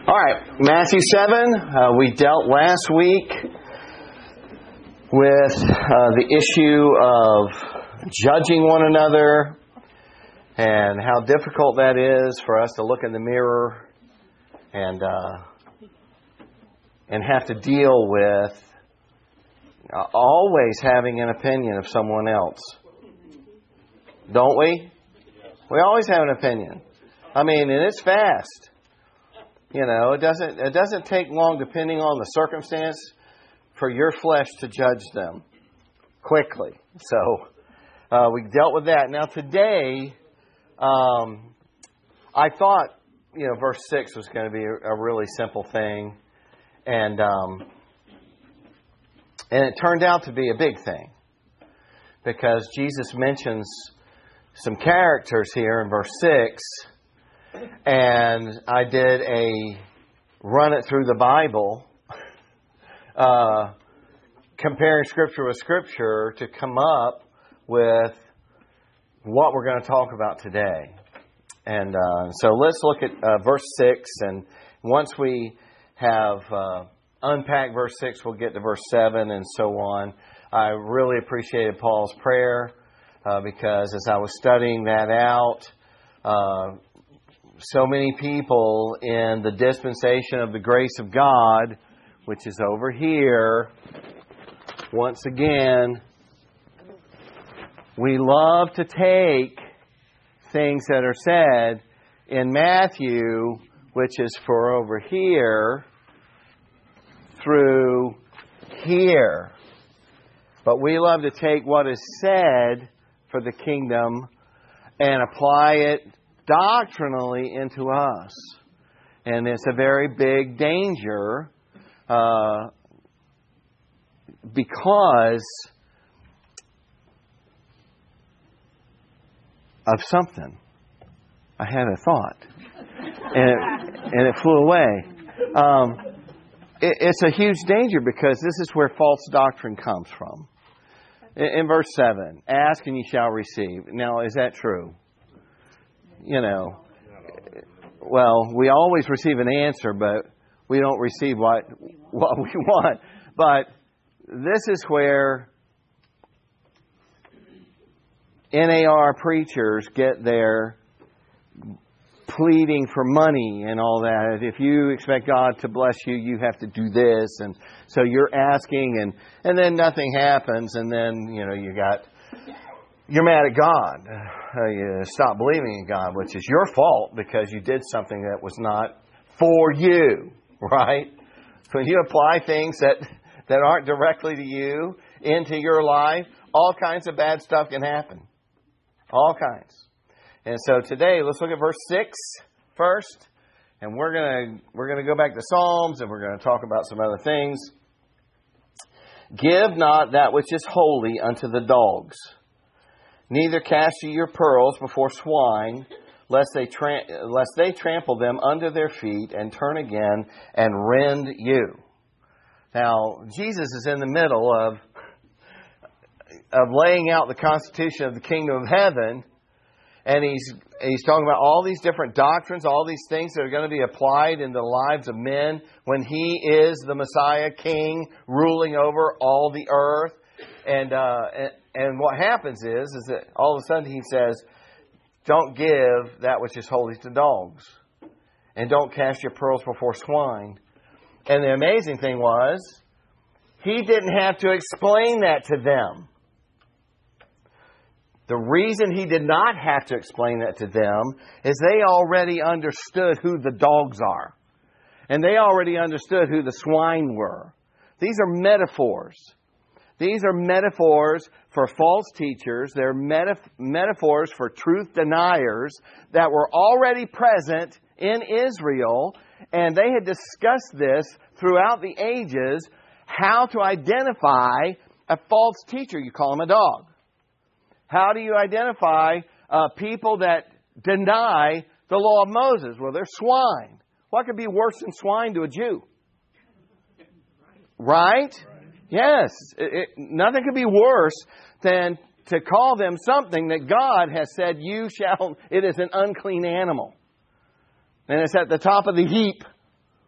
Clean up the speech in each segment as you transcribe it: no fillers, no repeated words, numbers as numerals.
All right, Matthew 7. We dealt last week with the issue of judging one another and how difficult that is for us to look in the mirror and have to deal with always having an opinion of someone else. Don't we? We always have an opinion. I mean, and it's fast. You know, it doesn't take long, depending on the circumstance, for your flesh to judge them quickly. So we dealt with that. Now today, I thought, verse 6 was going to be a really simple thing, and it turned out to be a big thing, because Jesus mentions some characters here in verse 6. And I did a run it through the Bible, comparing Scripture with Scripture to come up with what we're going to talk about today. And so let's look at verse 6. And once we have unpacked verse 6, we'll get to verse 7 and so on. I really appreciated Paul's prayer because as I was studying that out, so many people in the dispensation of the grace of God, which is over here, once again, we love to take things that are said in Matthew, which is for over here, through here. But we love to take what is said for the kingdom and apply it doctrinally into us. And it's a very big danger because of something. I had a thought and it flew away. It's a huge danger because this is where false doctrine comes from. In verse 7, ask and ye shall receive. Now, is that true? Well, we always receive an answer, but we don't receive what we want. But this is where NAR preachers get their pleading for money and all that. If you expect God to bless you, you have to do this. And so you're asking and then nothing happens. And then, you're mad at God. You stop believing in God, which is your fault because you did something that was not for you, right? When you apply things that aren't directly to you into your life, all kinds of bad stuff can happen. All kinds. And so today, let's look at verse 6 first. And we're gonna go back to Psalms, and we're going to talk about some other things. Give not that which is holy unto the dogs, neither cast ye your pearls before swine, lest they trample them under their feet, and turn again and rend you. Now, Jesus is in the middle of laying out the constitution of the kingdom of heaven, and he's talking about all these different doctrines, all these things that are going to be applied in the lives of men when He is the Messiah King ruling over all the earth. And what happens is that all of a sudden He says, don't give that which is holy to dogs, and don't cast your pearls before swine. And the amazing thing was, He didn't have to explain that to them. The reason He did not have to explain that to them is they already understood who the dogs are. And they already understood who the swine were. These are metaphors. These are metaphors for false teachers. They're metaphors for truth deniers that were already present in Israel. And they had discussed this throughout the ages, how to identify a false teacher. You call him a dog. How do you identify people that deny the law of Moses? Well, they're swine. What could be worse than swine to a Jew? Right? Yes. Nothing could be worse than to call them something that God has said, it is an unclean animal. And it's at the top of the heap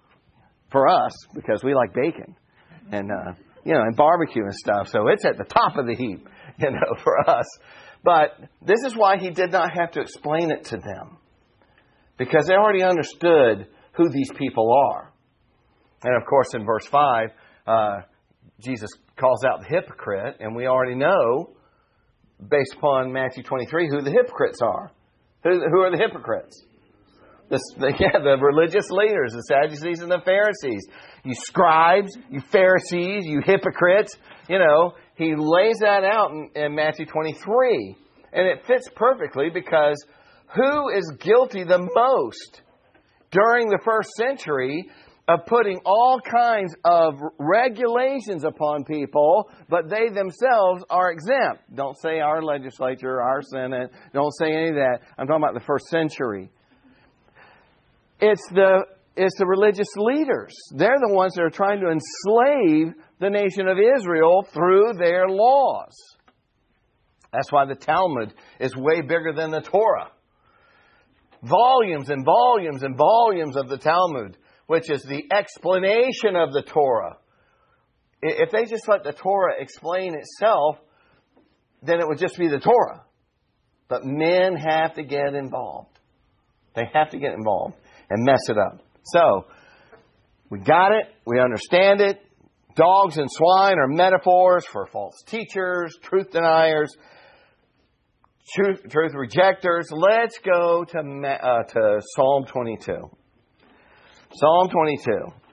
for us, because we like bacon and, and barbecue and stuff. So it's at the top of the heap, for us. But this is why he did not have to explain it to them, because they already understood who these people are. And of course, in verse 5, Jesus calls out the hypocrite, and we already know, based upon Matthew 23, who the hypocrites are. Who are the hypocrites? The religious leaders, the Sadducees and the Pharisees. You scribes, you Pharisees, you hypocrites. He lays that out in Matthew 23. And it fits perfectly, because who is guilty the most during the first century of putting all kinds of regulations upon people, but they themselves are exempt? Don't say our legislature, our Senate. Don't say any of that. I'm talking about the first century. It's the religious leaders. They're the ones that are trying to enslave the nation of Israel through their laws. That's why the Talmud is way bigger than the Torah. Volumes and volumes and volumes of the Talmud, which is the explanation of the Torah. If they just let the Torah explain itself, then it would just be the Torah. But men have to get involved. They have to get involved and mess it up. So, we got it. We understand it. Dogs and swine are metaphors for false teachers, truth deniers, truth rejectors. Let's go to Psalm 22. Psalm 22.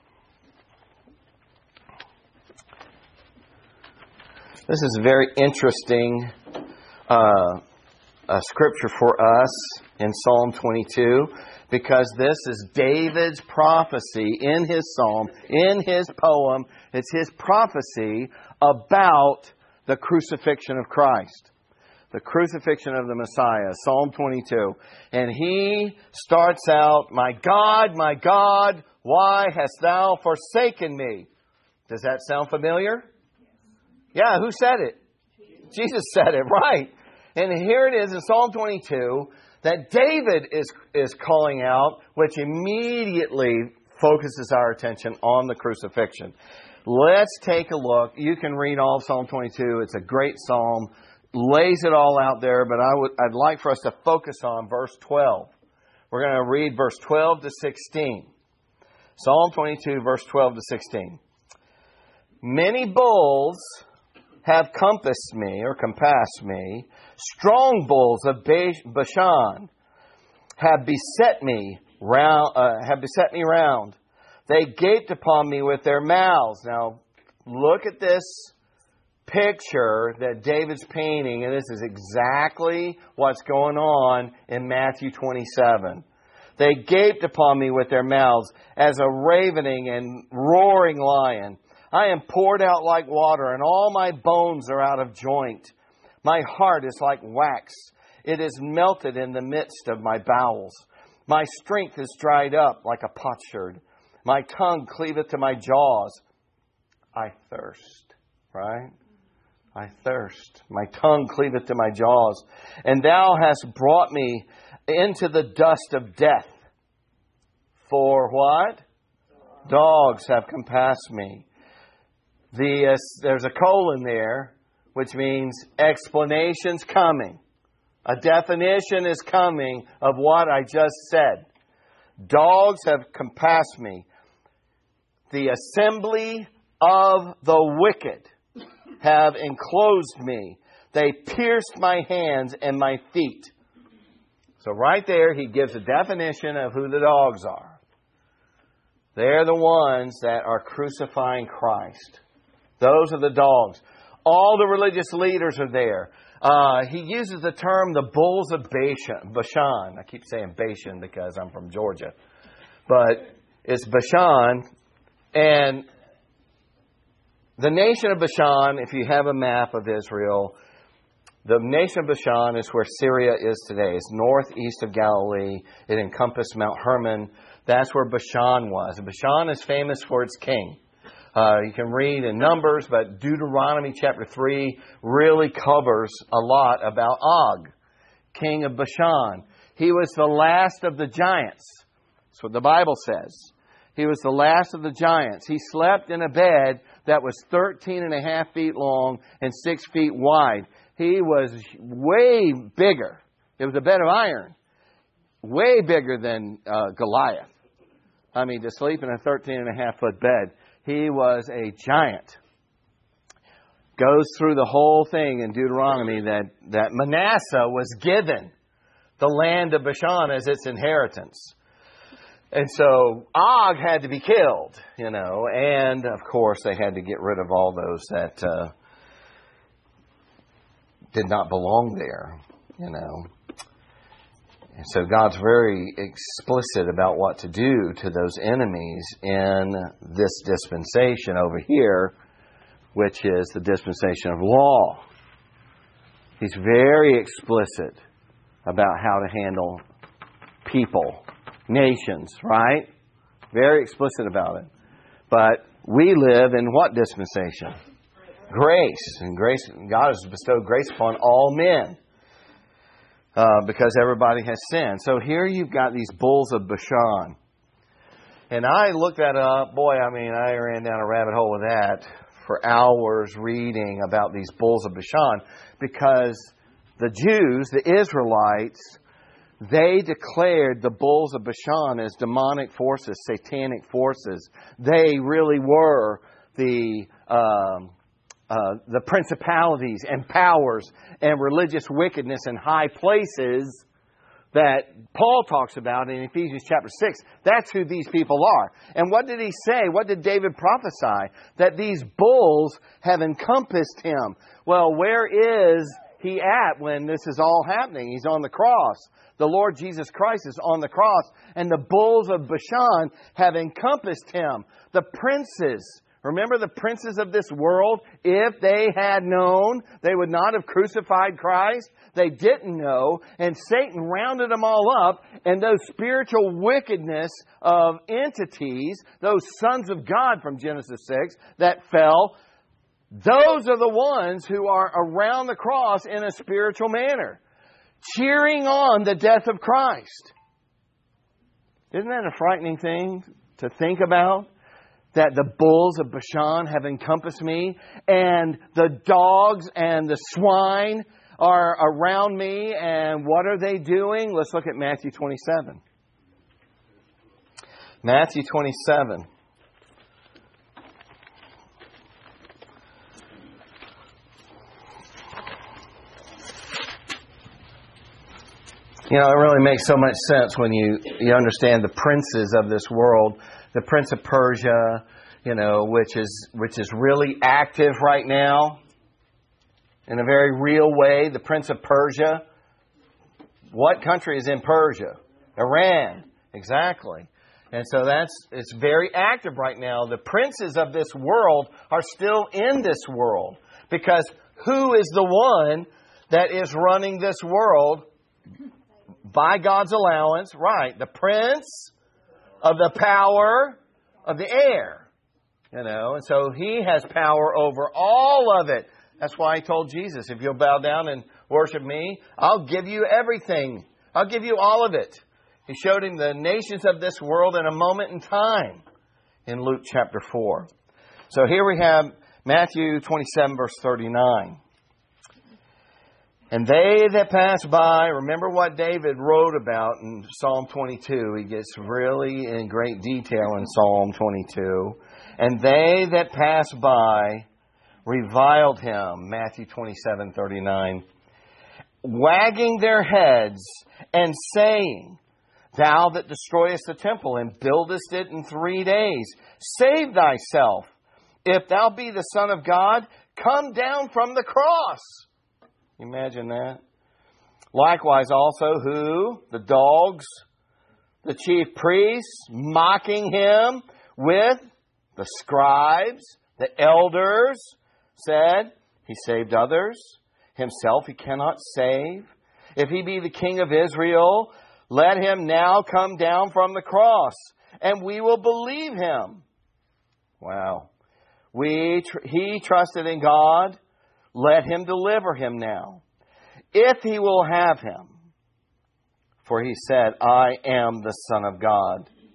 This is a very interesting scripture for us in Psalm 22, because this is David's prophecy in his psalm, in his poem. It's his prophecy about the crucifixion of Christ. The crucifixion of the Messiah, Psalm 22. And he starts out, my God, why hast thou forsaken me? Does that sound familiar? Yeah, who said it? Jesus said it, right. And here it is in Psalm 22 that David is calling out, which immediately focuses our attention on the crucifixion. Let's take a look. You can read all of Psalm 22. It's a great psalm. Lays it all out there, but I'd like for us to focus on verse 12. We're going to read verse 12 to 16. Psalm 22, verse 12 to 16. Many bulls have compassed me, or compassed me. Strong bulls of Bashan have beset me round. They gaped upon me with their mouths. Now, look at this picture that David's painting, and this is exactly what's going on in Matthew 27. They gaped upon me with their mouths as a ravening and roaring lion. I am poured out like water, and all my bones are out of joint. My heart is like wax. It is melted in the midst of my bowels. My strength is dried up like a potsherd. My tongue cleaveth to my jaws. I thirst, right? I thirst. My tongue cleaveth to my jaws. And thou hast brought me into the dust of death. For what? Dogs have compassed me. There's a colon there, which means explanation's coming. A definition is coming of what I just said. Dogs have compassed me. The assembly of the wicked have enclosed me. They pierced my hands and my feet. So right there, he gives a definition of who the dogs are. They're the ones that are crucifying Christ. Those are the dogs. All the religious leaders are there. He uses the term the bulls of Bashan. I keep saying Bashan because I'm from Georgia. But it's Bashan. And the nation of Bashan, if you have a map of Israel, the nation of Bashan is where Syria is today. It's northeast of Galilee. It encompassed Mount Hermon. That's where Bashan was. Bashan is famous for its king. You can read in Numbers, but Deuteronomy chapter 3 really covers a lot about Og, king of Bashan. He was the last of the giants. That's what the Bible says. He was the last of the giants. He slept in a bed that was 13.5 feet long and 6 feet wide. He was way bigger. It was a bed of iron. Way bigger than Goliath. I mean, to sleep in a 13.5 foot bed. He was a giant. Goes through the whole thing in Deuteronomy that Manasseh was given the land of Bashan as its inheritance. And so Og had to be killed, and of course they had to get rid of all those that did not belong there, And so God's very explicit about what to do to those enemies in this dispensation over here, which is the dispensation of law. He's very explicit about how to handle people, nations, right? Very explicit about it. But we live in what dispensation? Grace. And grace, God has bestowed grace upon all men. Because everybody has sinned. So here you've got these bulls of Bashan. And I looked that up. Boy, I ran down a rabbit hole with that for hours reading about these bulls of Bashan. Because the Jews, the Israelites, they declared the bulls of Bashan as demonic forces, satanic forces. They really were the principalities and powers and religious wickedness in high places that Paul talks about in Ephesians chapter 6. That's who these people are. And what did he say? What did David prophesy? That these bulls have encompassed him. Well, where is he at when this is all happening? He's on the cross. The Lord Jesus Christ is on the cross. And the bulls of Bashan have encompassed him. The princes. Remember the princes of this world? If they had known, they would not have crucified Christ. They didn't know. And Satan rounded them all up. And those spiritual wickedness of entities, those sons of God from Genesis 6 that fell, those are the ones who are around the cross in a spiritual manner, cheering on the death of Christ. Isn't that a frightening thing to think about? That the bulls of Bashan have encompassed me, and the dogs and the swine are around me, and what are they doing? Let's look at Matthew 27. Matthew 27. It really makes so much sense when you understand the princes of this world. The Prince of Persia, which is really active right now in a very real way. The Prince of Persia. What country is in Persia? Iran. Exactly. And so it's very active right now. The princes of this world are still in this world. Because who is the one that is running this world by God's allowance? Right. The prince of the power of the air. And so he has power over all of it. That's why he told Jesus, if you'll bow down and worship me, I'll give you everything. I'll give you all of it. He showed him the nations of this world in a moment in time in Luke chapter 4. So here we have Matthew 27 verse 39. And they that pass by, remember what David wrote about in Psalm 22. He gets really in great detail in Psalm 22. And they that pass by reviled him, Matthew 27:39, wagging their heads and saying, Thou that destroyest the temple and buildest it in 3 days, save thyself. If thou be the Son of God, come down from the cross. Imagine that. Likewise also who? The dogs, the chief priests, mocking him with the scribes, the elders, said, He saved others. Himself he cannot save. If he be the King of Israel, let him now come down from the cross, and we will believe him. Wow. He trusted in God. Let him deliver him now, if he will have him. For he said, I am the Son of God.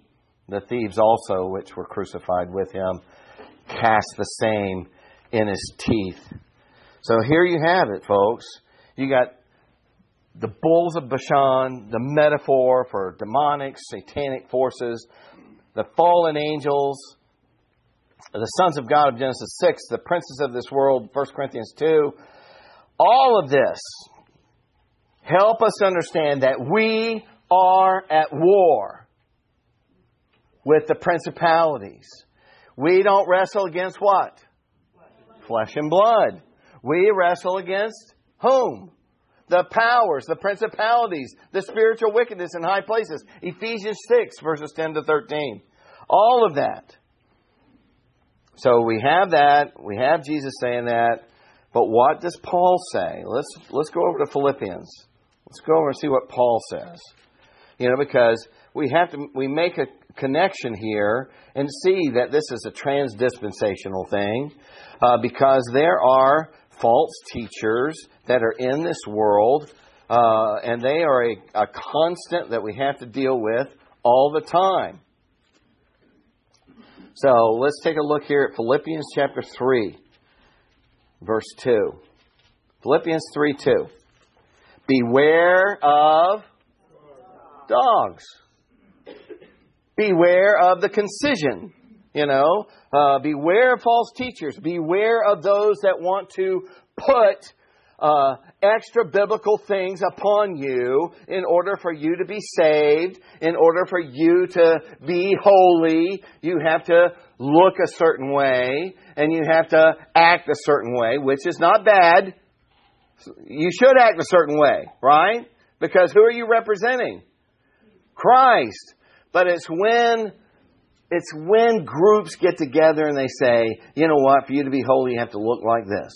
the thieves also, which were crucified with him, cast the same in his teeth. So here you have it, folks. You got the bulls of Bashan, the metaphor for demonic, satanic forces, the fallen angels, the sons of God of Genesis 6, the princes of this world, 1 Corinthians 2. All of this help us understand that we are at war with the principalities. We don't wrestle against what? Flesh and blood. We wrestle against whom? The powers, the principalities, the spiritual wickedness in high places. Ephesians 6, verses 10 to 13. All of that. So we have that. We have Jesus saying that. But what does Paul say? Let's go over to Philippians. Let's go over and see what Paul says. Because we make a connection here and see that this is a transdispensational thing. Because there are false teachers that are in this world, and they are a constant that we have to deal with all the time. So let's take a look here at Philippians chapter 3, verse 2. Philippians 3:2. Beware of dogs. Beware of the concision. Beware of false teachers. Beware of those that want to put extra biblical things upon you in order for you to be saved, in order for you to be holy. You have to look a certain way and you have to act a certain way, which is not bad. You should act a certain way, right? Because who are you representing? Christ. But it's when groups get together and they say, you know what, for you to be holy, you have to look like this.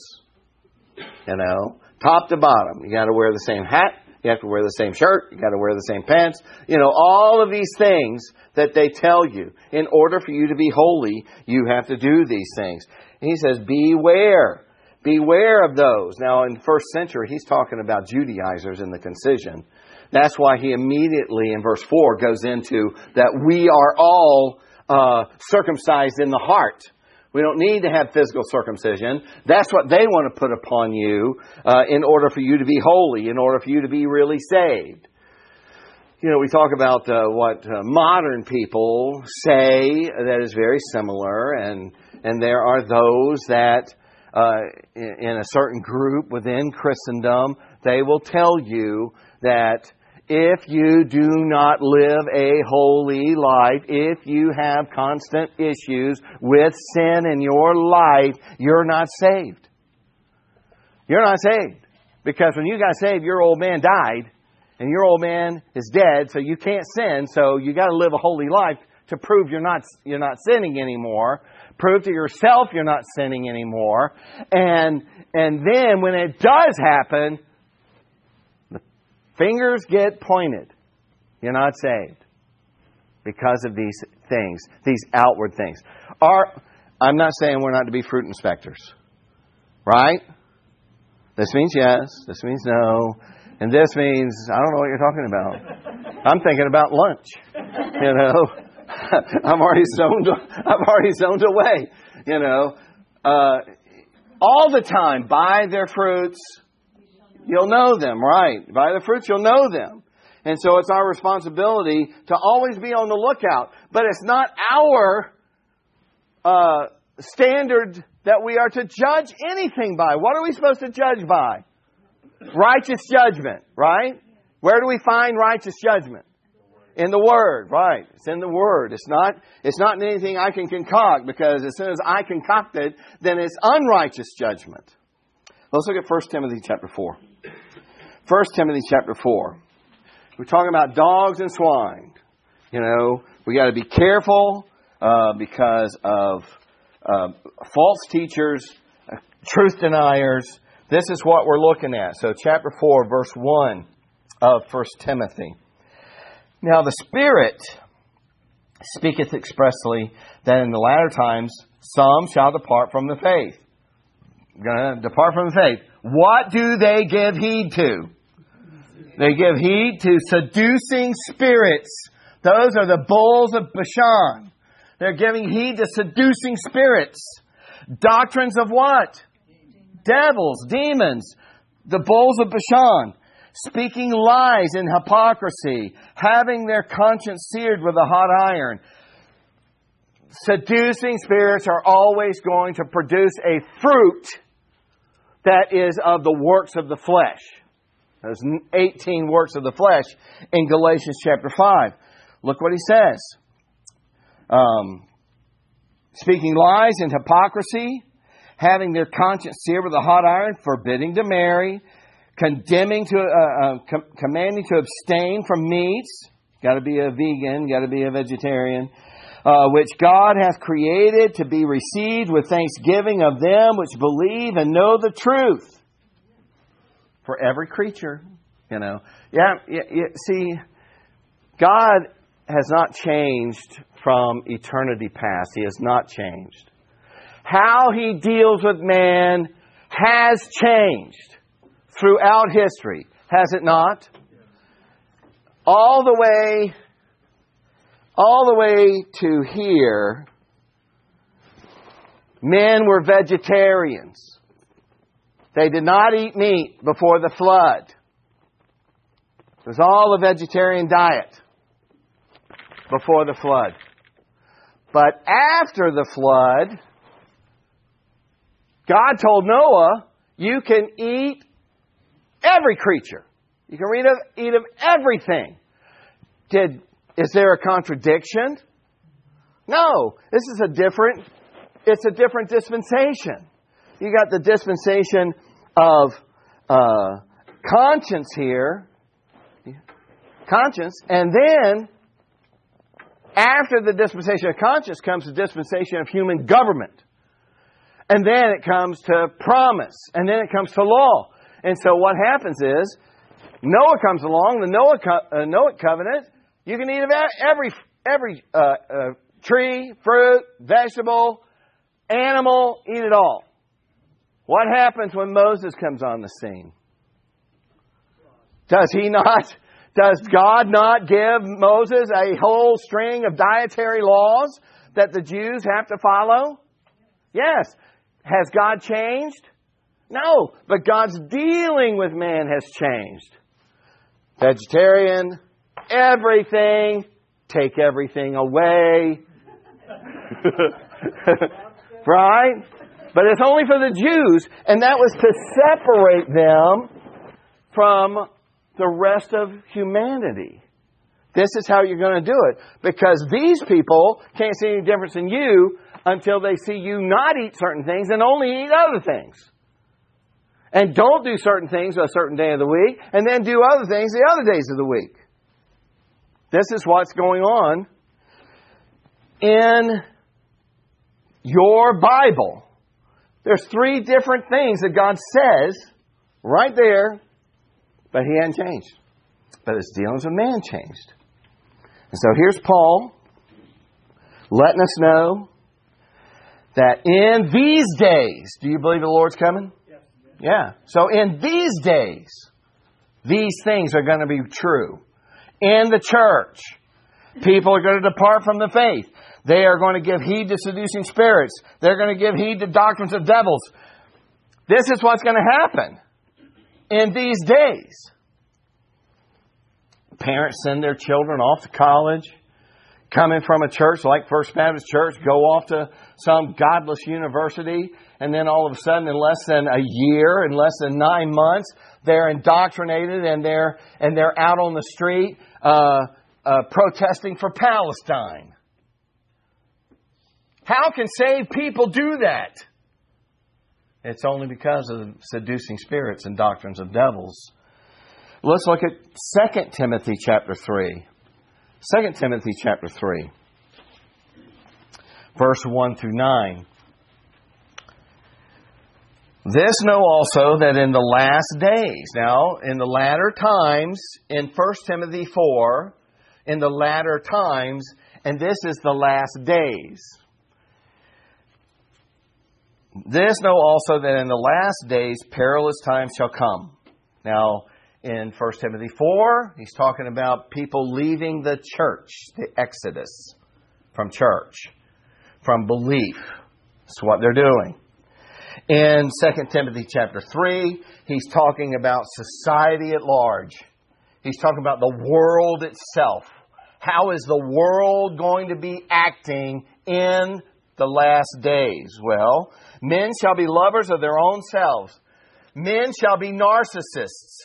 Top to bottom. You got to wear the same hat. You have to wear the same shirt. You got to wear the same pants. All of these things that they tell you. In order for you to be holy, you have to do these things. And he says, beware. Beware of those. Now, in the first century, he's talking about Judaizers in the concision. That's why he immediately, in verse 4, goes into that we are all circumcised in the heart. We don't need to have physical circumcision. That's what they want to put upon you in order for you to be holy, in order for you to be really saved. We talk about what modern people say that is very similar, and there are those that in a certain group within Christendom, they will tell you that if you do not live a holy life, if you have constant issues with sin in your life, you're not saved. You're not saved. Because when you got saved, your old man died, and your old man is dead, so you can't sin, so you got to live a holy life to prove you're not sinning anymore. Prove to yourself you're not sinning anymore. And then when it does happen, fingers get pointed. You're not saved because of these things, these outward things. I'm not saying we're not to be fruit inspectors, right? This means yes. This means no. And this means, I don't know what you're talking about. I'm thinking about lunch. I'm already zoned away. All the time, by their fruits, you'll know them, right? By the fruits, you'll know them. And so it's our responsibility to always be on the lookout. But it's not our standard that we are to judge anything by. What are we supposed to judge by? Righteous judgment, right? Where do we find righteous judgment? In the Word, right? It's in the Word. It's not in anything I can concoct, because as soon as I concoct it, then it's unrighteous judgment. Let's look at 1 Timothy chapter 4. 1 Timothy chapter 4. We're talking about dogs and swine. We got to be careful because of false teachers, truth deniers. This is what we're looking at. So chapter 4, verse 1 of 1 Timothy. Now the Spirit speaketh expressly that in the latter times some shall depart from the faith. Going to depart from the faith. What do they give heed to? They give heed to seducing spirits Those are the bulls of Bashan. They're giving heed to seducing spirits. Doctrines of what? Devils, demons. The bulls of Bashan. Speaking lies and hypocrisy. Having their conscience seared with a hot iron. Seducing spirits are always going to produce a fruit that is of the works of the flesh. There's 18 works of the flesh in Galatians chapter 5. Look what he says. Speaking lies and hypocrisy, having their conscience seared with a hot iron, forbidding to marry, commanding to abstain from meats. Got to be a vegan, got to be a vegetarian. Which God hath created to be received with thanksgiving of them which believe and know the truth. For every creature, see, God has not changed from eternity past. He has not changed. How He deals with man has changed throughout history. Has it not? All the way to here, men were vegetarians. They did not eat meat before the flood. It was all a vegetarian diet before the flood. But after the flood, God told Noah, you can eat every creature. You can eat of everything. Is there a contradiction? No. It's a different dispensation. You got the dispensation of conscience here. Conscience. And then, after the dispensation of conscience comes the dispensation of human government. And then it comes to promise. And then it comes to law. And so what happens is, Noah comes along, the Noahic covenant. You can eat of every tree, fruit, vegetable, animal, eat it all. What happens when Moses comes on the scene? Does God not give Moses a whole string of dietary laws that the Jews have to follow? Yes. Has God changed? No. But God's dealing with man has changed. Vegetarian, everything, take everything away. Right? But it's only for the Jews, and that was to separate them from the rest of humanity. This is how you're going to do it. Because these people can't see any difference in you until they see you not eat certain things and only eat other things. And don't do certain things a certain day of the week, and then do other things the other days of the week. This is what's going on in your Bible. There's 3 different things that God says right there, but He hadn't changed. But His dealings with man changed. And so here's Paul letting us know that in these days, do you believe the Lord's coming? Yes. Yeah. So in these days, these things are going to be true. In the church, people are going to depart from the faith. They are going to give heed to seducing spirits. They're going to give heed to doctrines of devils. This is what's going to happen in these days. Parents send their children off to college, coming from a church like First Baptist Church, go off to some godless university, and then all of a sudden, in less than a year, in less than 9 months, they're indoctrinated and they're out on the street protesting for Palestine. How can saved people do that? It's only because of seducing spirits and doctrines of devils. Let's look at 2 Timothy chapter 3. 2 Timothy chapter 3. Verse 1 through 9. This know also that in the last days, now in the latter times, in 1 Timothy 4, in the latter times, and this is the last days. This know also that in the last days perilous times shall come. Now, In 1 Timothy 4, he's talking about people leaving the church, the exodus from church, from belief. That's what they're doing. In 2 Timothy chapter 3, he's talking about society at large. He's talking about the world itself. How is the world going to be acting in the last days? Well, men shall be lovers of their own selves. Men shall be narcissists.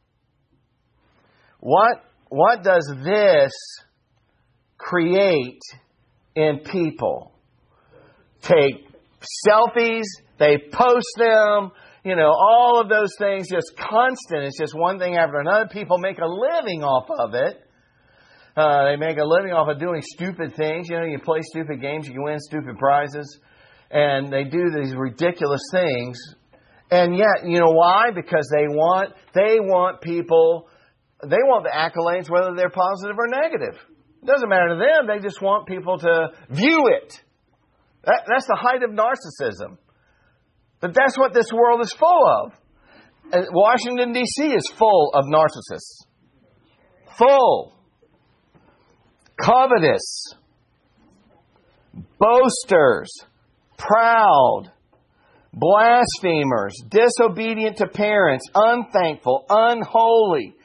What does this create in people? Take selfies, they post them, all of those things, just constant. It's just one thing after another. People make a living off of it. They make a living off of doing stupid things. You play stupid games, you can win stupid prizes. And they do these ridiculous things. And yet, you know why? Because they want people, they want the accolades whether they're positive or negative. It doesn't matter to them. They just want people to view it. That's the height of narcissism. But that's what this world is full of. Washington, D.C. is full of narcissists. Full. Covetous. Boasters. Proud. Blasphemers. Disobedient to parents. Unthankful. Unholy.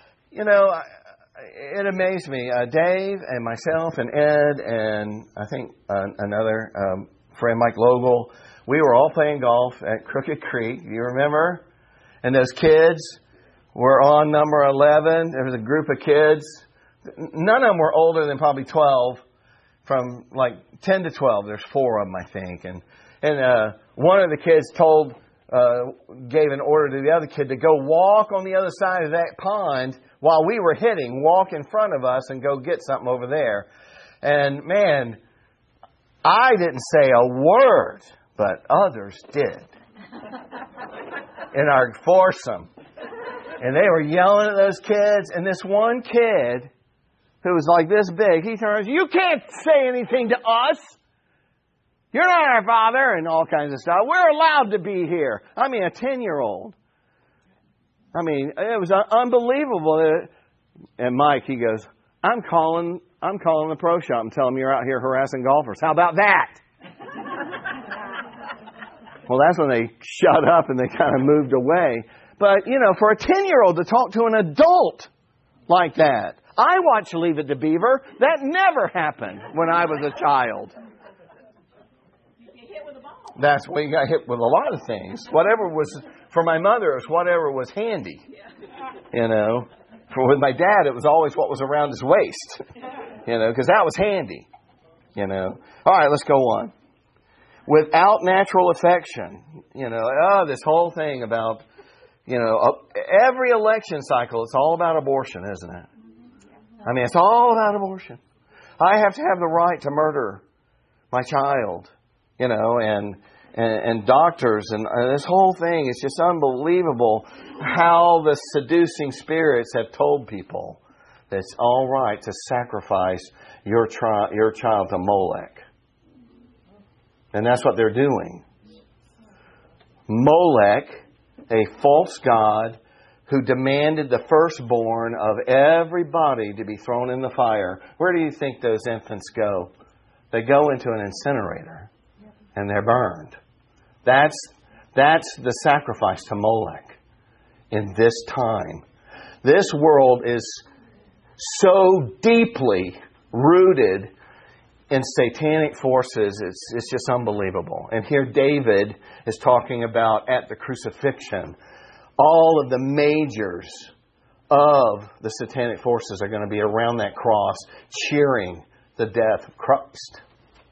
It amazed me. Dave and myself and Ed and I think another friend, Mike Logel, we were all playing golf at Crooked Creek. You remember? And those kids were on number 11. There was a group of kids. None of them were older than probably 12. From like 10 to 12. There's 4 of them, I think. And one of the kids gave an order to the other kid to go walk on the other side of that pond while we were hitting. Walk in front of us and go get something over there. And man, I didn't say a word, but others did. In our foursome. And they were yelling at those kids. And this one kid, who was like this big, he turns, "You can't say anything to us. You're not our father," and all kinds of stuff. "We're allowed to be here." I mean, a 10-year-old. I mean, it was unbelievable. And Mike, he goes, I'm calling the pro shop and telling them you're out here harassing golfers. How about that? Well, that's when they shut up and they kind of moved away. But, for a 10-year-old to talk to an adult like that. I watched Leave It to Beaver. That never happened when I was a child. That's when you got hit with a lot of things. Whatever was, for my mother, it was whatever was handy. With my dad, it was always what was around his waist. Because that was handy. All right, let's go on. Without natural affection. This whole thing about, every election cycle, it's all about abortion, isn't it? I mean, it's all about abortion. I have to have the right to murder my child. And doctors and this whole thing is just unbelievable how the seducing spirits have told people that it's all right to sacrifice your child to Molech. And that's what they're doing. Molech, a false god who demanded the firstborn of everybody to be thrown in the fire. Where do you think those infants go? They go into an incinerator. And they're burned. That's the sacrifice to Molech in this time. This world is so deeply rooted in satanic forces. It's just unbelievable. And here David is talking about at the crucifixion, all of the majors of the satanic forces are going to be around that cross cheering the death of Christ.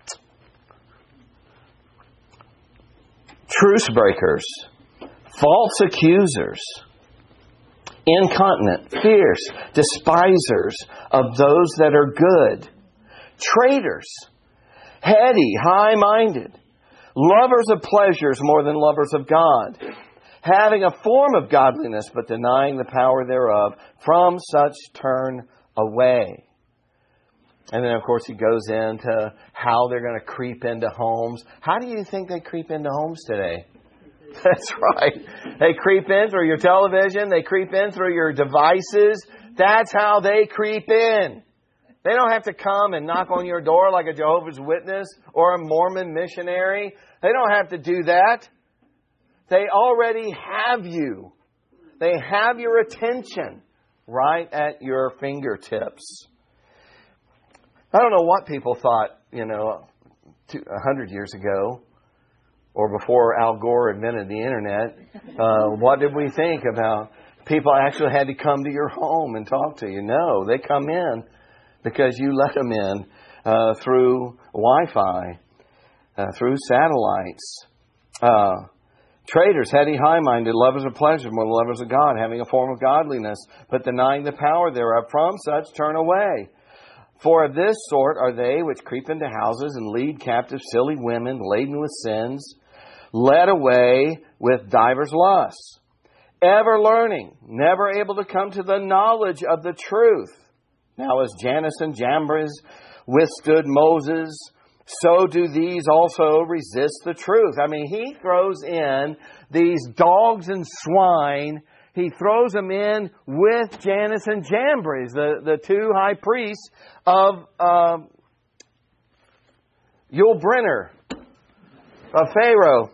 Truce breakers, false accusers, incontinent, fierce, despisers of those that are good, traitors, heady, high-minded, lovers of pleasures more than lovers of God, having a form of godliness but denying the power thereof, from such turn away. And then, of course, he goes into how they're going to creep into homes. How do you think they creep into homes today? That's right. They creep in through your television. They creep in through your devices. That's how they creep in. They don't have to come and knock on your door like a Jehovah's Witness or a Mormon missionary. They don't have to do that. They already have you. They have your attention right at your fingertips. I don't know what people thought, 100 years ago, or before Al Gore invented the Internet. What did we think about people actually had to come to your home and talk to you? No, they come in because you let them in through Wi-Fi, through satellites. Traitors, heady, high-minded, lovers of pleasure more than lovers of God, having a form of godliness, but denying the power thereof. From such turn away. For of this sort are they which creep into houses and lead captive silly women laden with sins, led away with divers lusts, ever learning, never able to come to the knowledge of the truth. Now as Jannes and Jambres withstood Moses, so do these also resist the truth. I mean, he throws in these dogs and swine. He throws them in with Jannes and Jambres, the two high priests of Yul Brynner, of Pharaoh.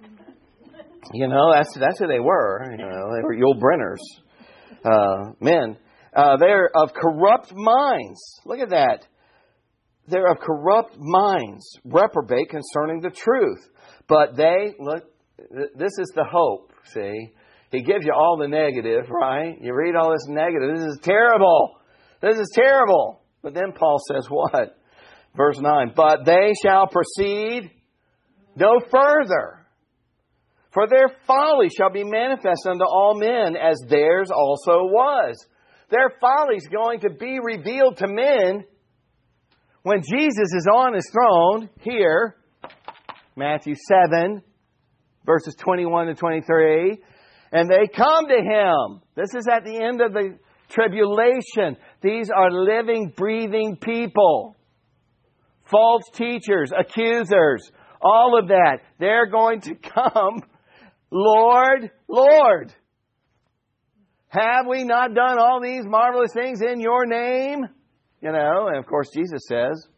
That's who they were. They were Yul Brynners, men. They're of corrupt minds. Look at that. They're of corrupt minds, reprobate concerning the truth. But this is the hope, see. He gives you all the negative, right? You read all this negative. This is terrible. This is terrible. But then Paul says what? Verse 9. But they shall proceed no further. For their folly shall be manifest unto all men, as theirs also was. Their folly is going to be revealed to men when Jesus is on His throne here. Matthew 7, verses 21 to 23. And they come to Him. This is at the end of the tribulation. These are living, breathing people. False teachers, accusers, all of that. They're going to come. Lord, Lord, have we not done all these marvelous things in your name? And of course Jesus says,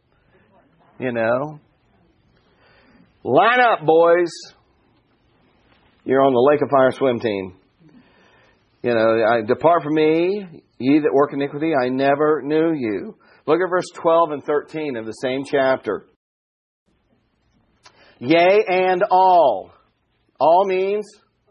line up, boys. You're on the Lake of Fire swim team. Depart from me, ye that work iniquity, I never knew you. Look at verse 12 and 13 of the same chapter. Yea, and all. All means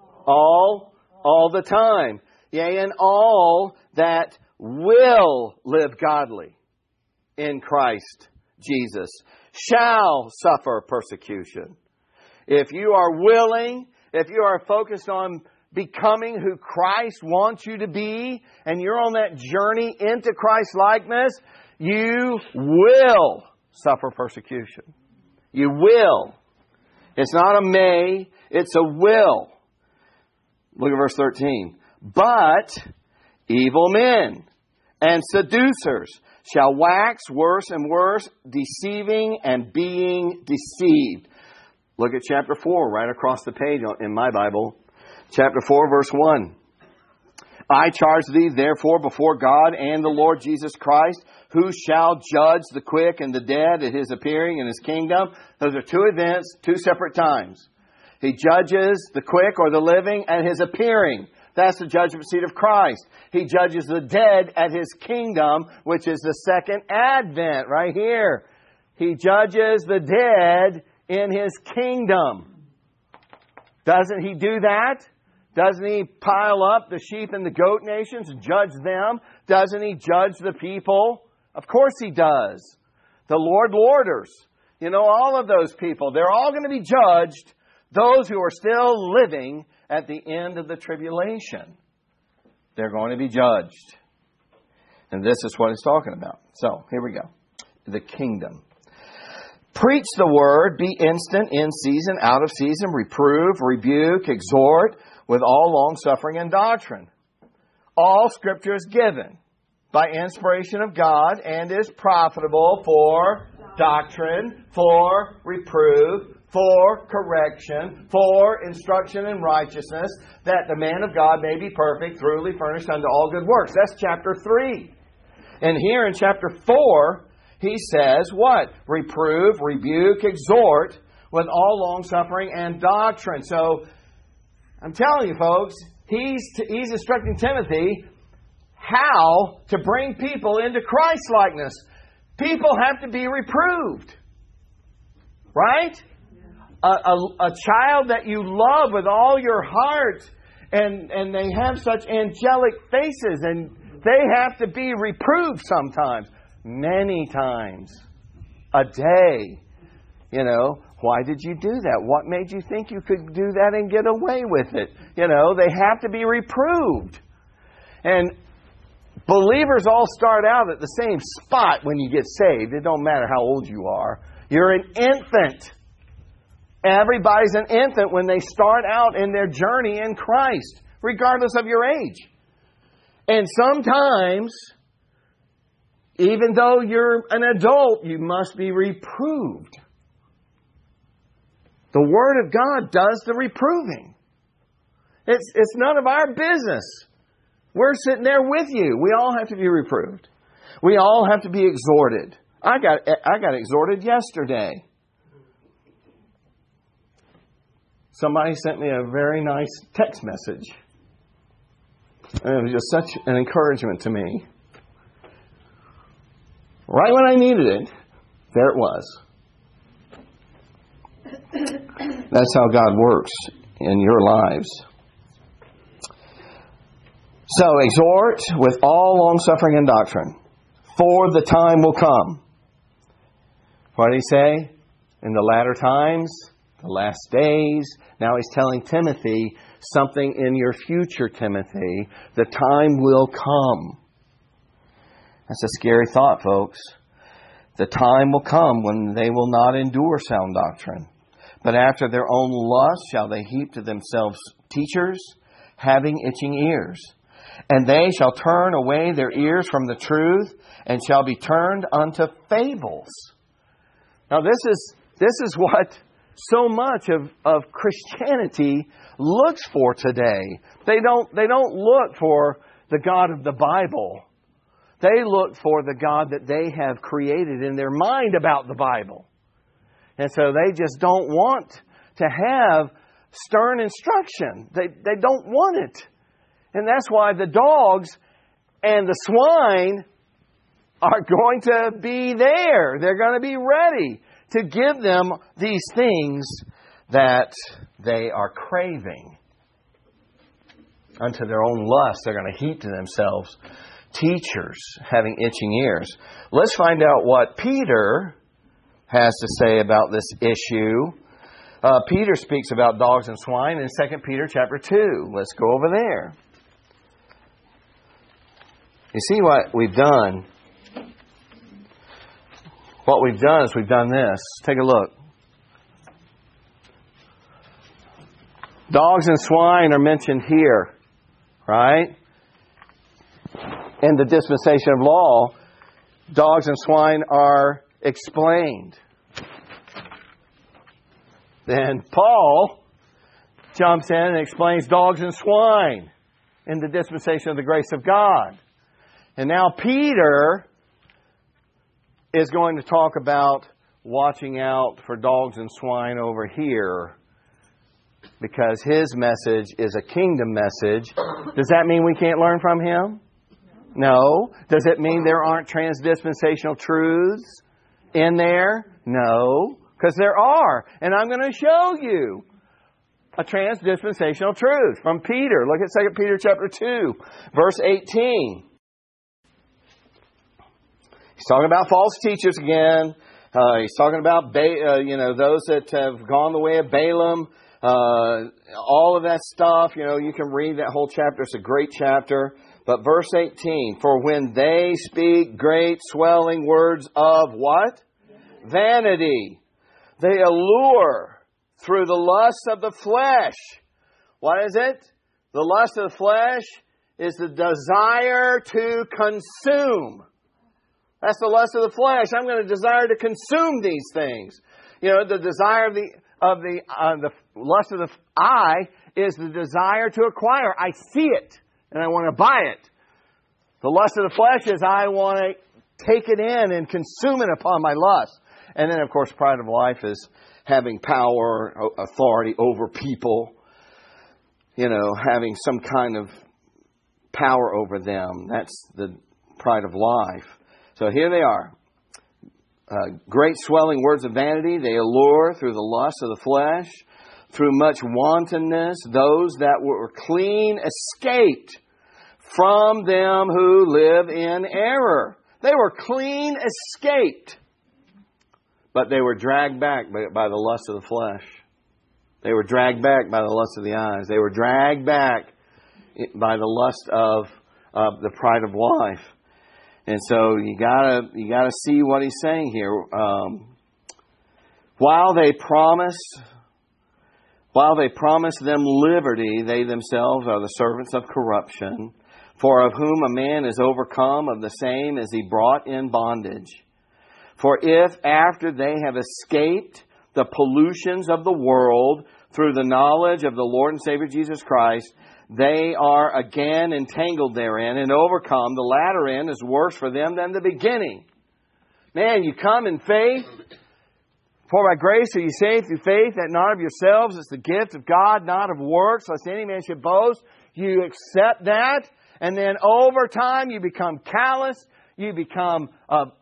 all the time. Yea, and all that will live godly in Christ Jesus shall suffer persecution. If you are willing, if you are focused on becoming who Christ wants you to be, and you're on that journey into Christ likeness, you will suffer persecution. You will. It's not a may, it's a will. Look at verse 13. But evil men and seducers shall wax worse and worse, deceiving and being deceived. Look at chapter 4, right across the page in my Bible. Chapter 4, verse 1. I charge thee therefore before God and the Lord Jesus Christ, who shall judge the quick and the dead at His appearing in His kingdom. Those are two events, two separate times. He judges the quick or the living at His appearing. That's the judgment seat of Christ. He judges the dead at His kingdom, which is the second advent right here. He judges the dead in His kingdom. Doesn't He do that? Doesn't He pile up the sheep and the goat nations and judge them? Doesn't He judge the people? Of course He does. The Lorders, all of those people, they're all going to be judged. Those who are still living at the end of the tribulation, they're going to be judged. And this is what it's talking about. So, here we go. The kingdom. Preach the word, be instant, in season, out of season, reprove, rebuke, exhort, with all long suffering and doctrine. All Scripture is given by inspiration of God and is profitable for doctrine, for reproof, for correction, for instruction in righteousness, that the man of God may be perfect, thoroughly furnished unto all good works. That's chapter 3. And here in chapter 4, he says what? Reprove, rebuke, exhort with all long-suffering and doctrine. So, I'm telling you folks, he's instructing Timothy how to bring people into Christ-likeness. People have to be reproved. Right? A child that you love with all your heart, and they have such angelic faces, and they have to be reproved sometimes. Many times a day. You know, why did you do that? What made you think you could do that and get away with it? You know, they have to be reproved. And believers all start out at the same spot when you get saved. It don't matter how old you are. You're an infant. Everybody's an infant when they start out in their journey in Christ, regardless of your age. And sometimes, even though you're an adult, you must be reproved. The Word of God does the reproving. It's none of our business. We're sitting there with you. We all have to be reproved. We all have to be exhorted. I got exhorted yesterday. Somebody sent me a very nice text message. And it was just such an encouragement to me. Right when I needed it, there it was. That's how God works in your lives. So, exhort with all long-suffering and doctrine, for the time will come. What did he say? In the latter times, the last days. Now he's telling Timothy something in your future, Timothy. The time will come. That's a scary thought, folks. The time will come when they will not endure sound doctrine, but after their own lust shall they heap to themselves teachers, having itching ears. And they shall turn away their ears from the truth, and shall be turned unto fables. Now this is what so much of Christianity looks for today. They don't look for the God of the Bible. They look for the God that they have created in their mind about the Bible. And so they just don't want to have stern instruction. They don't want it. And that's why the dogs and the swine are going to be there. They're going to be ready to give them these things that they are craving. Unto their own lust, they're going to heap to themselves teachers having itching ears. Let's find out what Peter has to say about this issue. Peter speaks about dogs and swine in 2 Peter chapter 2. Let's go over there. You see what we've done? What we've done is we've done this. Take a look. Dogs and swine are mentioned here, right? In the dispensation of law, dogs and swine are explained. Then Paul jumps in and explains dogs and swine in the dispensation of the grace of God. And now Peter is going to talk about watching out for dogs and swine over here, because his message is a kingdom message. Does that mean we can't learn from him? No. Does it mean there aren't transdispensational truths in there? No. Because there are. And I'm going to show you a transdispensational truth from Peter. Look at 2 Peter chapter 2, verse 18. He's talking about false teachers again. He's talking about those that have gone the way of Balaam. All of that stuff. You can read that whole chapter. It's a great chapter. But verse 18, for when they speak great swelling words of what? Vanity. They allure through the lust of the flesh. What is it? The lust of the flesh is the desire to consume. That's the lust of the flesh. I'm going to desire to consume these things. The desire of the lust of the eye is the desire to acquire. I see it and I want to buy it. The lust of the flesh is I want to take it in and consume it upon my lust. And then, of course, pride of life is having power, authority over people. Having some kind of power over them. That's the pride of life. So here they are. Great swelling words of vanity. They allure through the lust of the flesh. Through much wantonness, those that were clean escaped from them who live in error. They were clean escaped. But they were dragged back by the lust of the flesh. They were dragged back by the lust of the eyes. They were dragged back by the lust of the pride of life. And so you gotta see what he's saying here. While they promise them liberty, they themselves are the servants of corruption. For of whom a man is overcome, of the same is he brought in bondage. For if after they have escaped the pollutions of the world through the knowledge of the Lord and Savior Jesus Christ, they are again entangled therein and overcome, the latter end is worse for them than the beginning. Man, you come in faith. For by grace are you saved through faith, that not of yourselves. It's the gift of God, not of works, lest any man should boast. You accept that. And then over time you become callous. You become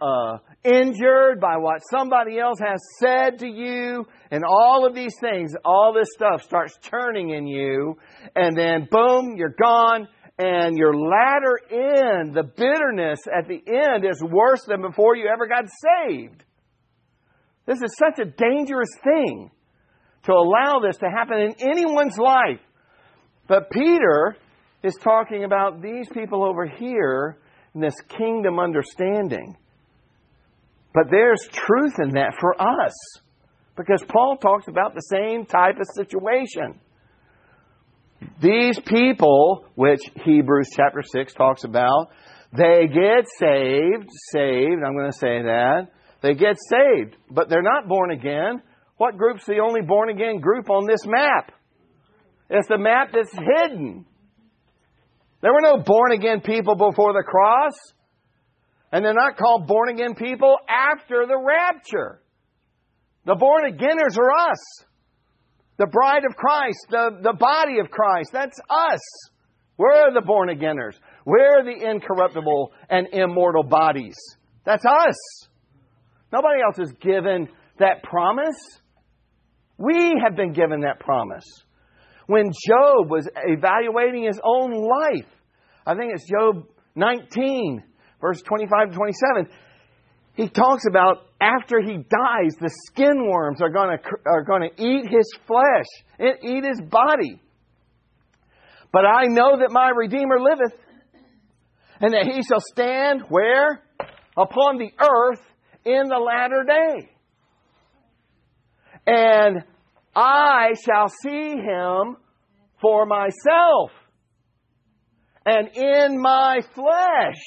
injured by what somebody else has said to you. And all of these things, all this stuff starts turning in you. And then boom, you're gone. And your latter end, the bitterness at the end is worse than before you ever got saved. This is such a dangerous thing to allow this to happen in anyone's life. But Peter is talking about these people over here in this kingdom understanding. But there's truth in that for us. Because Paul talks about the same type of situation. These people, which Hebrews chapter 6 talks about, they get saved, I'm going to say that. They get saved, but they're not born again. What group's the only born again group on this map? It's the map that's hidden. There were no born again people before the cross. And they're not called born again people after the rapture. The born againers are us. The bride of Christ, the body of Christ. That's us. We're the born againers. We're the incorruptible and immortal bodies. That's us. Nobody else is given that promise. We have been given that promise. When Job was evaluating his own life, I think it's Job 19, verse 25 to 27, he talks about after he dies, the skin worms are going to eat his flesh and eat his body. But I know that my Redeemer liveth, and that he shall stand where? Upon the earth in the latter day. And I shall see him for myself. And in my flesh,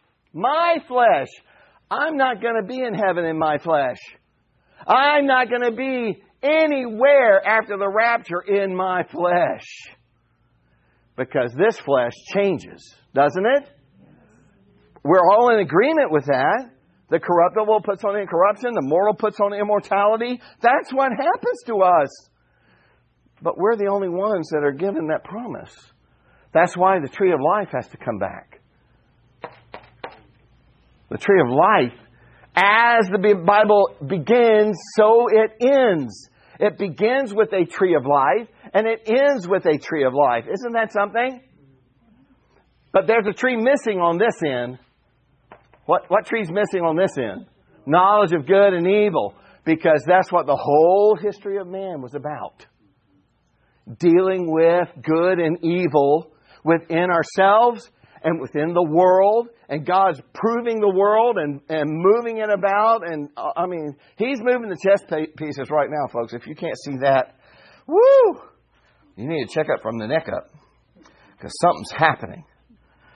I'm not going to be in heaven in my flesh. I'm not going to be anywhere after the rapture in my flesh. Because this flesh changes, doesn't it? We're all in agreement with that. The corruptible puts on incorruption. The mortal puts on immortality. That's what happens to us. But we're the only ones that are given that promise. That's why the tree of life has to come back. The tree of life, as the Bible begins, so it ends. It begins with a tree of life, and it ends with a tree of life. Isn't that something? But there's a tree missing on this end. What tree's missing on this end? Knowledge of good and evil. Because that's what the whole history of man was about. Dealing with good and evil within ourselves and within the world. And God's proving the world and moving it about. And I mean, He's moving the chess pieces right now, folks. If you can't see that, woo! You need to check up from the neck up. Because something's happening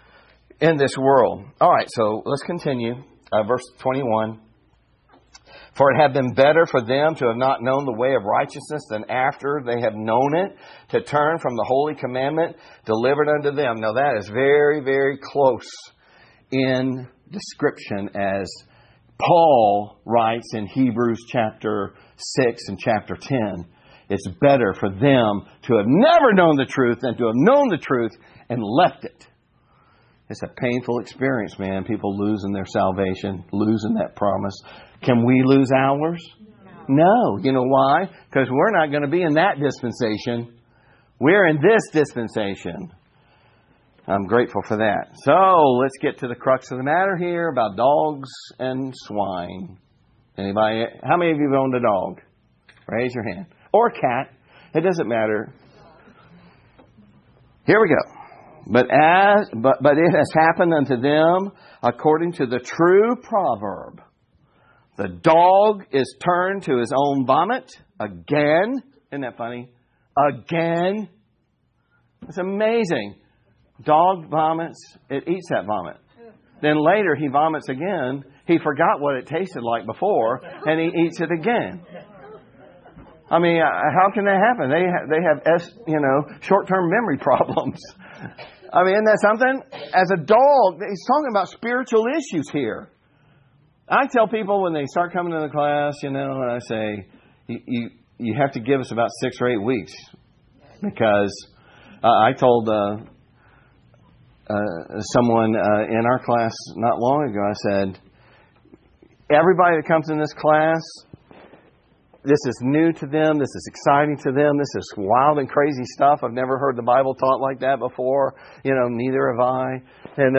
in this world. All right, so let's continue. Verse 21. For it had been better for them to have not known the way of righteousness than after they have known it, to turn from the holy commandment delivered unto them. Now that is very, very close in description as Paul writes in Hebrews chapter 6 and chapter 10. It's better for them to have never known the truth than to have known the truth and left it. It's a painful experience, man. People losing their salvation, losing that promise. Can we lose ours? No. You know why? Because we're not going to be in that dispensation. We're in this dispensation. I'm grateful for that. So let's get to the crux of the matter here about dogs and swine. Anybody? How many of you have owned a dog? Raise your hand. Or a cat. It doesn't matter. Here we go. But it has happened unto them according to the true proverb. The dog is turned to his own vomit again. Isn't that funny? Again. It's amazing. Dog vomits, it eats that vomit. Then later he vomits again. He forgot what it tasted like before, and he eats it again. I mean, how can that happen? They have short-term memory problems. I mean, isn't that something? As a dog, he's talking about spiritual issues here. I tell people when they start coming to the class, and I say, you have to give us about 6 or 8 weeks. Because I told someone in our class not long ago, I said, everybody that comes in this class, this is new to them. This is exciting to them. This is wild and crazy stuff. I've never heard the Bible taught like that before. Neither have I. And,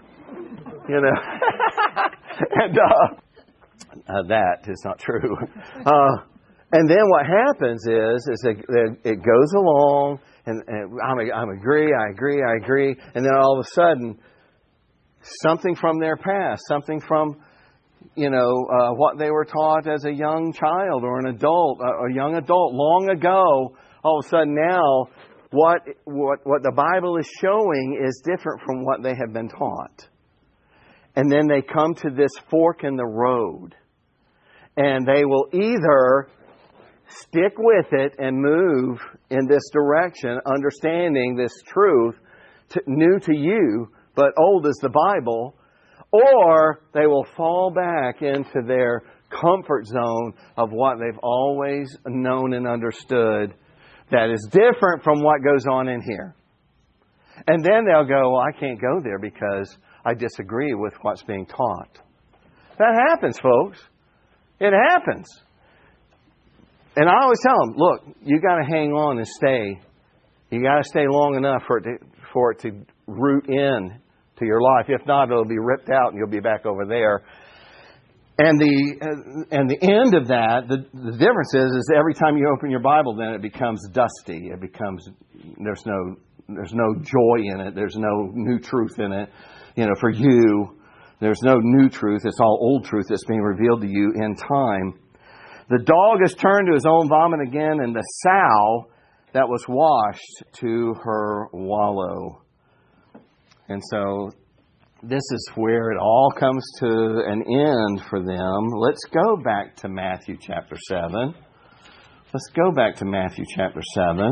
and that is not true. And then what happens is it goes along, and I agree. And then all of a sudden, something from their past, something from what they were taught as a young child or an adult, a young adult long ago, all of a sudden now what the Bible is showing is different from what they have been taught. And then they come to this fork in the road. And they will either stick with it and move in this direction, understanding this truth, new to you, but old as the Bible, or they will fall back into their comfort zone of what they've always known and understood that is different from what goes on in here. And then they'll go, well, I can't go there because I disagree with what's being taught. That happens, folks. It happens. And I always tell them, look, you got to hang on and stay. You got to stay long enough for it to root in to your life. If not, it'll be ripped out and you'll be back over there. And the end of that, the difference is every time you open your Bible, then it becomes dusty. It becomes there's no joy in it. There's no new truth in it. For you, there's no new truth. It's all old truth that's being revealed to you in time. The dog has turned to his own vomit again, and the sow that was washed to her wallow. And so this is where it all comes to an end for them. Let's go back to Matthew chapter 7. Let's go back to Matthew chapter 7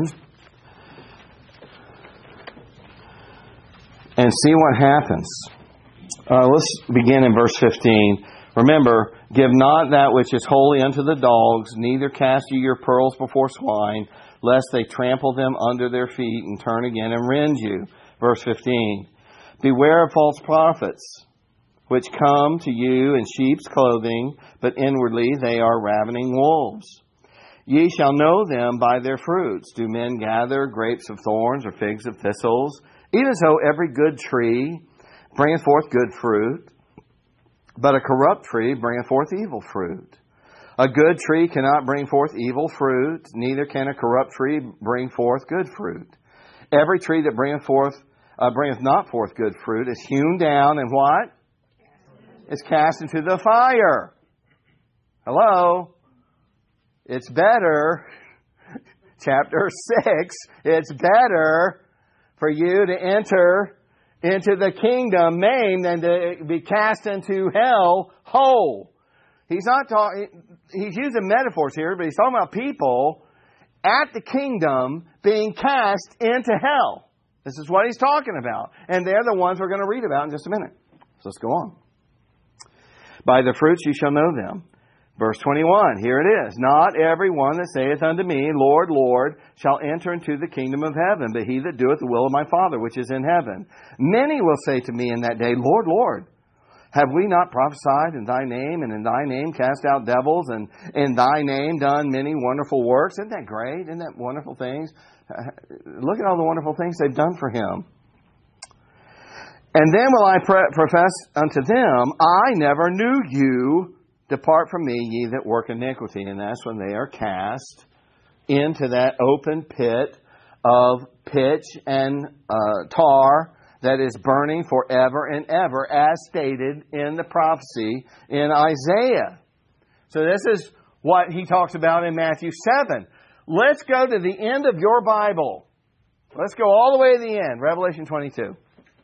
and see what happens. Let's begin in verse 15. Remember, give not that which is holy unto the dogs, neither cast ye your pearls before swine, lest they trample them under their feet and turn again and rend you. Verse 15. Beware of false prophets, which come to you in sheep's clothing, but inwardly they are ravening wolves. Ye shall know them by their fruits. Do men gather grapes of thorns or figs of thistles? Even so, every good tree bringeth forth good fruit, but a corrupt tree bringeth forth evil fruit. A good tree cannot bring forth evil fruit, neither can a corrupt tree bring forth good fruit. Every tree that bringeth not forth good fruit is hewn down and what? It's cast into the fire. Hello? It's better, chapter 6, it's better for you to enter into the kingdom maimed than to be cast into hell whole. He's not talking, he's using metaphors here, but he's talking about people at the kingdom being cast into hell. This is what he's talking about. And they're the ones we're going to read about in just a minute. So let's go on. By the fruits you shall know them. Verse 21, here it is. Not every one that saith unto me, Lord, Lord, shall enter into the kingdom of heaven, but he that doeth the will of my Father which is in heaven. Many will say to me in that day, Lord, Lord, have we not prophesied in Thy name, and in Thy name cast out devils, and in Thy name done many wonderful works? Isn't that great? Isn't that wonderful things? Look at all the wonderful things they've done for Him. And then will I profess unto them, I never knew you. Depart from me, ye that work iniquity. And that's when they are cast into that open pit of pitch and tar that is burning forever and ever, as stated in the prophecy in Isaiah. So this is what he talks about in Matthew 7. Let's go to the end of your Bible. Let's go all the way to the end, Revelation 22.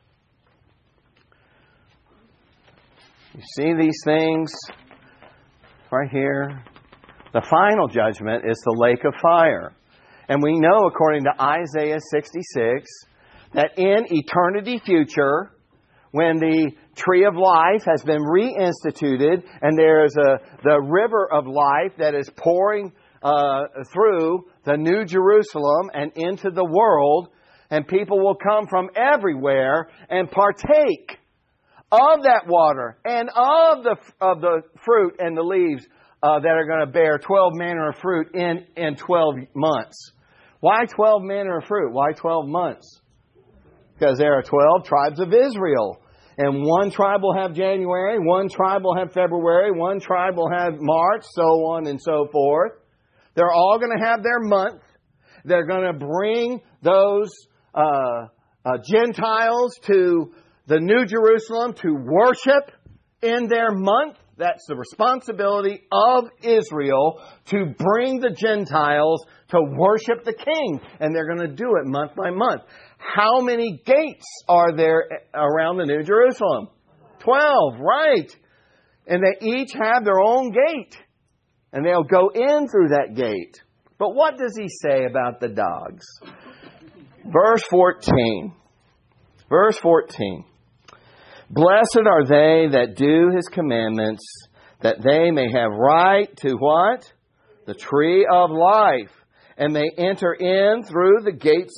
You see these things right here? The final judgment is the lake of fire. And we know, according to Isaiah 66, that in eternity future, when the tree of life has been reinstituted and there is the river of life that is pouring through the New Jerusalem and into the world, and people will come from everywhere and partake of that water and of the fruit and the leaves that are going to bear 12 manner of fruit in 12 months. Why 12 manner of fruit? Why 12 months? Because there are 12 tribes of Israel. And one tribe will have January, one tribe will have February, one tribe will have March, so on and so forth. They're all going to have their month. They're going to bring those Gentiles to the New Jerusalem to worship in their month. That's the responsibility of Israel, to bring the Gentiles to worship the King. And they're going to do it month by month. How many gates are there around the New Jerusalem? 12, right. And they each have their own gate. And they'll go in through that gate. But what does he say about the dogs? Verse 14. Verse 14. Blessed are they that do His commandments, that they may have right to what? The tree of life, and may enter in through the gates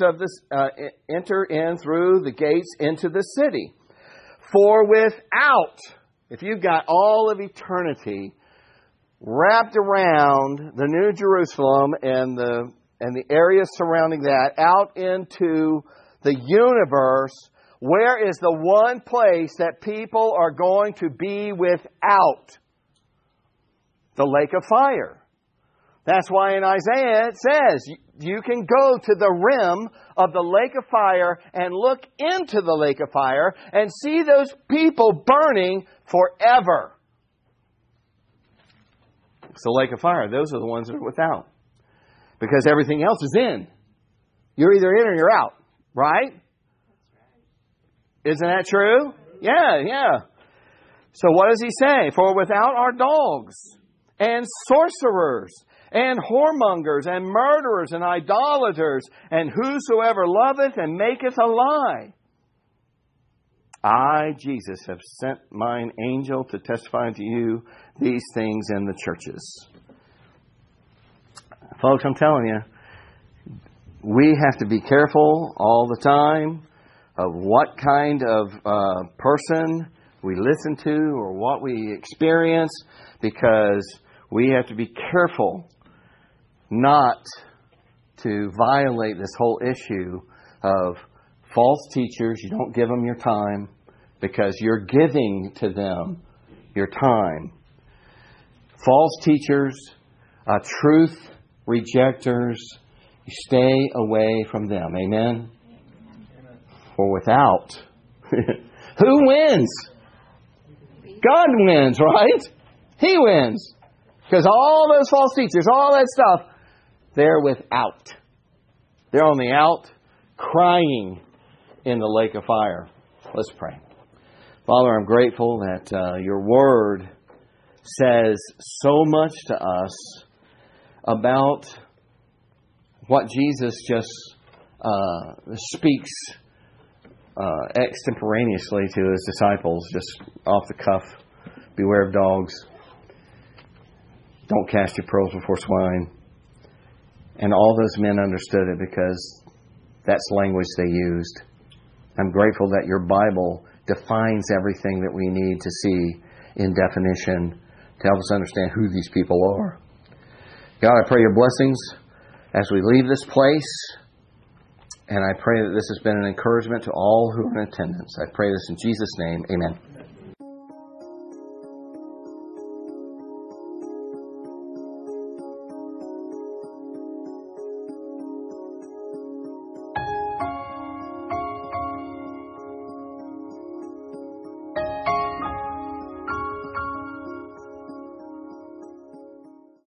into the city. For without, if you've got all of eternity wrapped around the New Jerusalem and the areas surrounding that, out into the universe, where is the one place that people are going to be without? The lake of fire. That's why in Isaiah it says, you can go to the rim of the lake of fire and look into the lake of fire and see those people burning forever. It's the lake of fire. Those are the ones that are without. Because everything else is in. You're either in or you're out. Right? Isn't that true? Yeah. So what does he say? For without are dogs and sorcerers and whoremongers and murderers and idolaters and whosoever loveth and maketh a lie. I, Jesus, have sent mine angel to testify to you these things in the churches. Folks, I'm telling you, we have to be careful all the time of what kind of person we listen to or what we experience, because we have to be careful not to violate this whole issue of false teachers. You don't give them your time, because you're giving to them your time. False teachers, truth rejectors, you stay away from them. Amen? For without, who wins? God wins, right? He wins. Because all those false teachers, all that stuff, they're without. They're on the out, crying in the lake of fire. Let's pray. Father, I'm grateful that your Word says so much to us about what Jesus just speaks extemporaneously to His disciples, just off the cuff. Beware of dogs. Don't cast your pearls before swine. And all those men understood it because that's language they used. I'm grateful that your Bible defines everything that we need to see in definition to help us understand who these people are. God, I pray your blessings as we leave this place. And I pray that this has been an encouragement to all who are in attendance. I pray this in Jesus' name. Amen.